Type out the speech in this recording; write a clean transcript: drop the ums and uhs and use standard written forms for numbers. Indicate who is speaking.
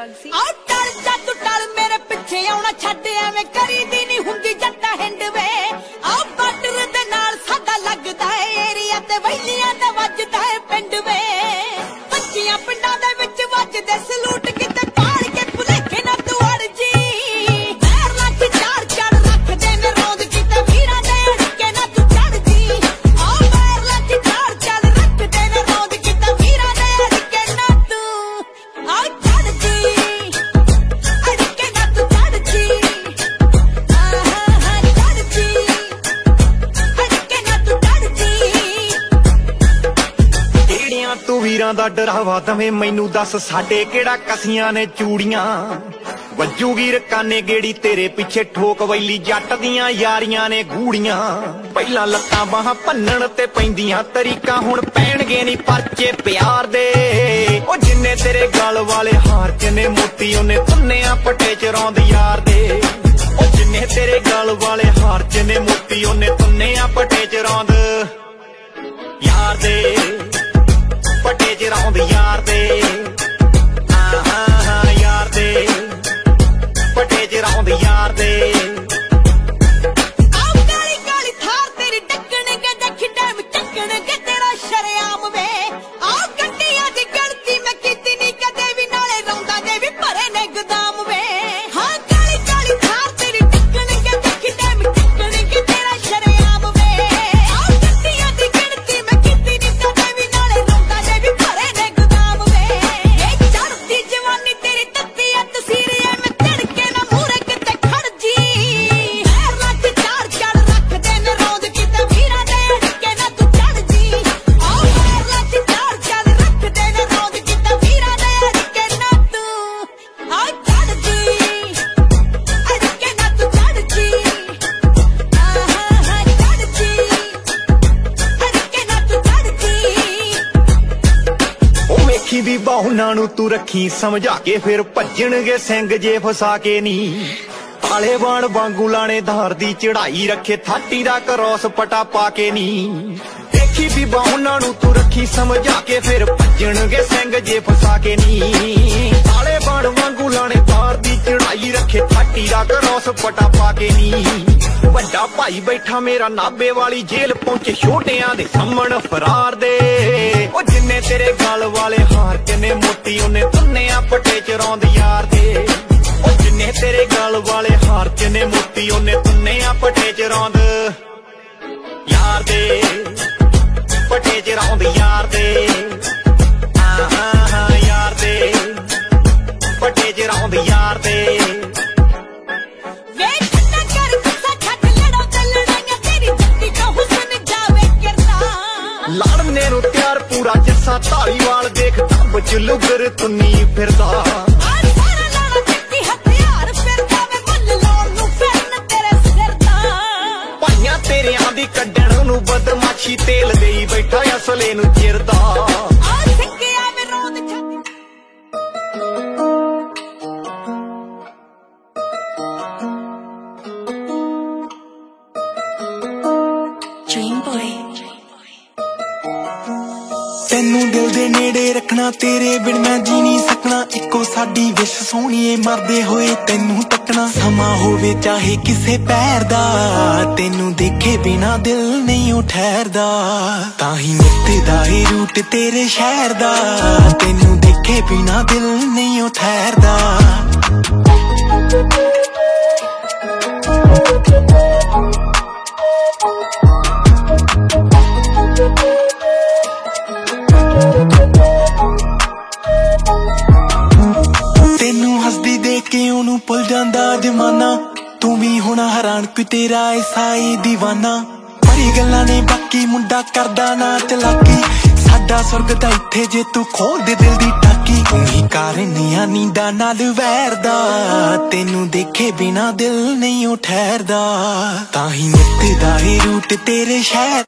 Speaker 1: Galaxy.
Speaker 2: ਆ ਟਲ ਜਾ ਤੂੰ ਟਲ ਮੇਰੇ ਪਿੱਛੇ ਆਉਣਾ ਛੱਡ ਐਵੇਂ ਕਰੀਦੀ ਨਹੀਂ ਹੁੰਦੀ ਜੱਟਾ ਹਿੰਡ ਵੇ। ਆ ਬਾਰਡਰ ਦੇ ਨਾਲ ਸਾਡਾ ਲੱਗਦਾ ਏ ਏਰੀਆ ਤੇ ਵੈਲੀਆਂ ਦਾ ਵੱਜਦਾ ਏ ਪਿੰਡ ਵੇ। ਬੱਚੀਆਂ ਪਿੰਡਾਂ ਦੇ ਵਿੱਚ ਵੱਜਦੇ ਸਲੂਟ ਕਿਤੇ ਪਾੜ ਕੇ ਭੁਲੇਖੇ ਨਾ ਤੂੰ ਅੜ ਜੀ। ਪੈਰ ਲੱਖ ਚਾਰ ਚੜ ਰੱਖਦੇ ਨੇ ਰੋਂਦ ਕਿਤੇ ਵੀਰਾਂ ਦੇ ਅੜਕੇ ਨਾ ਤੂੰ ਚੜ ਜੀ। ਆ ਪੈਰ ਲੱਖ ਚਾਰ ਚੜ ਰੱਖਦੇ ਨੇ ਰੋਂਦ ਕਿਤੇ ਵੀਰਾਂ ਦੇ ਅੜਕੇ ਨਾ ਤੂੰ ਆ ਚੜ ਜੀ। ਅੜਕੇ ਨਾ ਤੂੰ ਚੜ ਜੀ। ਆਹਾ ਚੜ ਜੀ। ਅੜਕੇ ਨਾ ਤੂੰ ਚੜ ਜੀ।
Speaker 3: ਕਿਹੜਿਆਂ ਤੂੰ ਵੀਰਾਂ ਦਾ ਡਰਾਵਾ ਦਵੇਂ ਮੈਨੂੰ ਦੱਸ ਸਾਡੇ ਕਿਹੜਾ ਕਸੀਆਂ ਨੇ ਚੂੜੀਆਂ। ਵੱਜੂਗੀ ਰਕਾਨੇ ਗੇੜੀ ਤੇਰੇ ਪਿੱਛੇ ਠੋਕ ਵੈਲੀ ਜੱਟ ਦੀਆਂ ਯਾਰੀਆਂ ਨੇ ਗੂੜੀਆਂ। ਪਹਿਲਾਂ ਲੱਤਾਂ ਬਾਹਾਂ ਭੰਨਣ ਤੇ ਪੈਂਦੀਆਂ ਤਰੀਕਾਂ ਹੁਣ ਪੈਣਗੇ ਨਹੀਂ ਪਰਚੇ ਪਿਆਰ ਦੇ। ਉਹ ਜਿੰਨੇ ਤੇਰੇ ਗਲ ਵਾਲੇ ਹਾਰ ਚ ਨੇ ਮੋਤੀ ਉਹਨੇ ਤੁੰਨਿਆਂ ਪੱਟੇ ਚ ਰੌਂਦ ਯਾਰ ਦੇ। ਉਹ ਜਿੰਨੇ ਤੇਰੇ ਗਲ ਵਾਲੇ ਹਾਰ ਚ ਨੇ ਮੋਤੀ ਉਹਨੇ ਤੁੰਨਿਆਂ ਪੱਟੇ ਚ ਰੌਂਦ ਯਾਰ ਦੇ। ਪੱਟੇ ਚ ਰੌਂਦ ਯਾਰ ਦੇ। ਆਹਾ ਯਾਰ ਦੇ। ਪੱਟੇ ਚ ਰੌਂਦ ਯਾਰ ਦੇ।
Speaker 2: ਆਹ ਕਾਲੀ ਕਾਲੀ ਥਾਰ ਤੇਰੀ ਡੱਕਣਗੇ ਦੇਖੀ ਟਾਈਮ ਚੱਕਣਗੇ ਤੇਰਾ ਸ਼ਰਿਆਮ ਵੇ। ਆਹ ਗੱਡੀਆਂ ਦੀ ਗਿਣਤੀ ਮੈਂ ਕੀਤੀ ਨਹੀਂ ਕਦੇ ਵੀ ਨਾਲੇ ਰੌਂਦਾਂ ਦੇ ਵੀ ਭਰੇ ਨੇ ਗੋਦਾਮ ਵੇ। ਹਾਂ ਕਾਲੀ ਕਾਲੀ ਥਾਰ ਤੇਰੀ ਡੱਕਣਗੇ ਦੇਖੀ ਟਾਈਮ ਚੱਕਣਗੇ ਤੇਰਾ ਸ਼ਰਿਆਮ ਵੇ। ਆਹ ਗੱਡੀਆਂ ਦੀ ਗਿਣਤੀ ਮੈਂ ਕੀਤੀ ਨਹੀਂ ਕਦੇ ਵੀ ਨਾਲੇ ਰੌਂਦਾਂ ਦੇ ਵੀ ਭਰੇ ਨੇ ਗੋਦਾਮ ਵੇ। ਇਹ ਚੜ੍ਹਦੀ ਜਵਾਨੀ ਤੇਰੀ ਤੱਤੀ ਆ ਤਸੀਰ ਐਵੇਂ ਧੜਕੇ ਨਾ ਮੂਹਰੇ ਕਿਤੇ ਖੜ ਜੀ। ਪੈਰ ਲੱਖ ਚਾਰ ਚੜ ਰੱਖਦੇ ਨੇ ਰੌਂਦ ਕਿਤੇ ਵੀਰਾਂ ਦੇ ਅੜਕੇ ਨਾ ਤੂੰ ਚੜ ਜੀ। ਆਹ ਪੈਰ ਲੱਖ ਚਾਰ ਚੜ ਰੱਖਦੇ ਨੇ ਰੌਂਦ ਕਿਤੇ ਵੀਰਾਂ ਦੇ ਅੜਕੇ ਨਾ ਤੂੰ ਆਹ ਚੜ ਜੀ। ਅੜਕੇ ਨਾ ਤੂੰ ਚੜ ਜੀ। ਆਹਾ ਚੜ ਜੀ। ਅੜਕੇ ਨਾ ਤੂੰ ਚੜ ਜੀ।
Speaker 3: ਉਹ ਵੇਖੀ ਵੀ ਬਾਹੁਨਾਂ ਨੂੰ ਤੂੰ ਰੱਖੀ ਸਮਝਾ ਕੇ ਫਿਰ ਭੱਜਣਗੇ ਸਿੰਘ ਜੇ ਫਸਾ ਕੇ ਨੀ। ਆਲੇ ਬਾਣ ਵਾਂਗੂ ਲਾਣੇਦਾਰ ਦੀ ਚੜਾਈ ਰੱਖੇ ਥਾਟੀ ਦਾ ਕਰੋਸ ਪਟਾ ਪਾ ਕੇ ਨੀ। ਵੇਖੀ ਵੀ ਬਾਹੁਨਾਂ ਨੂੰ ਤੂੰ ਰੱਖੀ ਸਮਝਾ ਕੇ ਫਿਰ ਭੱਜਣਗੇ ਸਿੰਘ ਜੇ ਫਸਾ ਕੇ ਨੀ। ਆਲੇ ਬਾਣ ਵਾਂਗੂ ਲਾਣੇਦਾਰ ਦੀ ਚੜਾਈ ਰੱਖੇ ਥਾਟੀ ਦਾ ਕਰੋਸ ਪਟਾ ਪਾ ਕੇ ਨੀ। ਵੱਡਾ ਭਾਈ ਬੈਠਾ ਮੇਰਾ ਨਾਭੇ ਵਾਲੀ ਜੇਲ੍ਹ ਪਹੁੰਚੇ ਛੋਟਿਆਂ ਦੇ ਸਾਹਮਣ ਫਰਾਰ ਦੇ। ਉਹ ਜਿੰਨੇ ਤੇਰੇ ਗਲ ਵਾਲੇ ਹਾਰ ਚ ਨੇ ਮੋਤੀ ਉਹਨੇ ਤੁੰਨਿਆਂ ਪੱਟੇ ਚ ਰੌਂਦ ਯਾਰ ਦੇ। ਉਹ ਜਿੰਨੇ ਤੇਰੇ ਗਲ ਵਾਲੇ ਹਾਰ ਚ ਨੇ ਮੋਤੀ ਉਹਨੇ ਤੁੰਨਿਆਂ ਪੱਟੇ ਚ ਰੌਂਦ ਯਾਰ ਦੇ। ਪੱਟੇ ਚ ਰੌਂਦ ਯਾਰ ਦੇ। ਆਹਾ ਯਾਰ ਦੇ। ਪੱਟੇ ਚ ਰੌਂਦ ਯਾਰ ਦੇ।
Speaker 2: ਵੇ ਠੰਡਾ ਕਰ ਗੁੱਸਾ ਛੱਡ ਲੜੋ ਤੇ ਲੜਾਈਆਂ ਤੇਰੀ ਜੱਟੀ ਤੋਂ ਹੁਸਨ ਜਾਵੇ ਕਿਰਨਾ।
Speaker 3: ਲੜਨੇ ਨੂੰ ਤਿਆਰ ਪੂਰਾ ਜੱਸਾ ਧਾਲੀਵਾਲ ਦੇਖ ਟੱਬ ਚ ਲੁਗਰ ਤੁੰਨੀ ਫਿਰਦਾ।
Speaker 2: ਆਹ ਸਾਰਾ ਲਾਣਾ ਚੱਕੀ ਹਥਿਆਰ ਫਿਰਦਾ ਵੇ ਮੁੱਲ ਲਾਉਣ ਨੂੰ ਫਿਰਨ ਤੇਰੇ ਸਿਰ ਦਾ।
Speaker 3: ਭਾਈਆਂ ਤੇਰਿਆਂ ਦੀ ਕੱਢਣ ਨੂੰ ਬਦਮਾਸ਼ੀ ਤੇਲ ਦੇਈ ਬੈਠਾ ਅਸਲੇ ਨੂੰ ਚਿਰਦਾ।
Speaker 2: ਆਹ ਸਿੱਕਿਆ ਵੇ ਰੋਂਦ ਛੱਡ।
Speaker 1: Dream boy.
Speaker 4: ਤੈਨੂੰ ਦਿਲ ਦੇ ਨੇੜੇ ਰੱਖਣਾ ਤੇਰੇ ਬਿਨ ਮੈਂ ਜੀ ਨਹੀਂ ਸਕਣਾ। ਇੱਕੋ ਸਾਡੀ ਵਿਸ਼ ਸੋਹਣੀਏ ਮਰਦੇ ਹੋਏ ਤੈਨੂੰ ਤੱਕਣਾ। ਸਮਾਂ ਹੋਵੇ ਚਾਹੇ ਕਿਸੇ ਪੈਰ ਦਾ ਤੈਨੂੰ ਦੇਖੇ ਬਿਨਾ ਦਿਲ ਨਹੀਂ ਉਹ ਠਹਿਰਦਾ। ਤਾਂ ਹੀ ਨਿੱਤਦਾ ਏ ਰੂਟ ਤੇਰੇ ਸ਼ਹਿਰ ਦਾ ਤੈਨੂੰ ਦੇਖੇ ਬਿਨਾ ਦਿਲ ਨਹੀਂ ਉਹ ਠਹਿਰਦਾ। ਤੈਨੂੰ ਹੱਸਦੀ ਦੇਖ ਕੇ ਉਹਨੂੰ ਭੁੱਲ ਜਾਂਦਾ ਜ਼ਮਾਨਾ। ਤੂੰ ਵੀ ਹੁਣ ਹੈਰਾਨ ਕਿ ਤੇਰਾ ਐਸਾ ਈ دیਵਾਨਾ। ਭਰੀ ਗੱਲਾਂ ਨੇ ਬਾਕੀ ਮੁੰਡਾ ਕਰਦਾ ਨਾ ਚਲਾਕੀ। ਸਾਡਾ ਸੁਰਗ ਤਾਂ ਇੱਥੇ ਜੇ ਤੂੰ ਖੋਲ ਦੇ ਦਿਲ ਦੀ ਟਾਕੀ। ਤੂੰ ਹੀ ਕਾਰਨੀਆਂ ਨੀਂਦਾਂ ਨਾਲ ਵੈਰਦਾ ਤੈਨੂੰ ਦੇਖੇ ਬਿਨਾ ਦਿਲ ਨਹੀਂ ਉਹ ਠਹਿਰਦਾ। ਤਾਂ ਹੀ ਨਿੱਤਦਾ ਏ ਰੂਟ ਤੇਰੇ ਸ਼ਹਿਰ